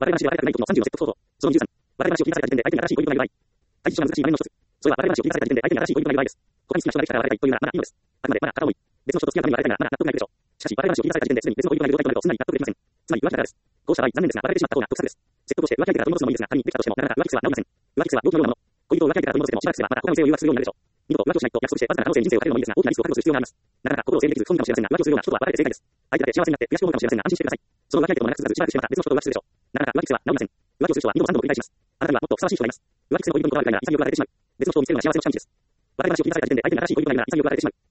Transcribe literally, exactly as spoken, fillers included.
我々の話は我々がない時のさんじゅうのセット構造。そのにじゅうさん。我々の話を切り出された時点で相手に新しい恋人がいる場合。対峙上の難しい場面の一つ。それは我々の話を切り出された時点で相手に新しい恋人がいる場合です。他に好きな人ができたら別れたいというならまだいいのです。あくまでまだ片思い。別の人と付き合うために別れたいならまだ納得がいくでしょう。しかし我々の話を切り出された時点ですでに別の恋人がいる状態となるとすんなり納得できません。つまり浮気だからです。こうした場合、残念ですが、別れてしまった方が得策です。セットとして浮気相手から取り戻すのもいいですが、仮にできたとしても、なかなか浮気癖は治りません。浮気癖は病気のようなもの。恋人を浮気相手から取り戻せても、しばらくすればまた他の異性を誘惑するようになるでしょう。二度と浮気をしないと約束して、わずかな可能性に人生をかけるのもいいですが、大きなリスクを覚悟する必要があります。なかなか心を整理できず不本意かもしれませんが、浮気をするような人とは別れて正解です。相手だけ幸せになって悔しく思うかもしれませんが、安心してください。その浮気相手とも長く続かず、しばらくしてまた別の人と浮気するでしょう。なかなか浮気癖は治りません。浮気をする人は二度も三度も繰り返します。あなたにはもっとふさわしい人がいます。浮気癖の恋人にこだわりたいなら潔く別れてしまう。別の人を見つけるのが幸せを近道です。我々の話を切り出された時点で相手に新しい恋人がいるなら潔く別れてしまう。